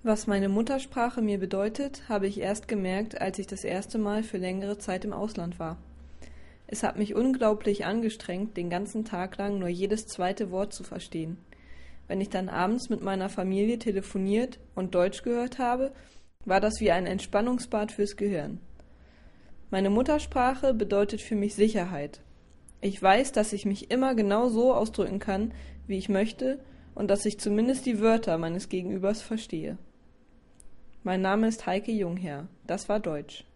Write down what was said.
Was meine Muttersprache mir bedeutet, habe ich erst gemerkt, als ich das erste Mal für längere Zeit im Ausland war. Es hat mich unglaublich angestrengt, den ganzen Tag lang nur jedes zweite Wort zu verstehen. Wenn ich dann abends mit meiner Familie telefoniert und Deutsch gehört habe, war das wie ein Entspannungsbad fürs Gehirn. Meine Muttersprache bedeutet für mich Sicherheit. Ich weiß, dass ich mich immer genau so ausdrücken kann, wie ich möchte, und dass ich zumindest die Wörter meines Gegenübers verstehe. Mein Name ist Heike Jungherr. Das war Deutsch.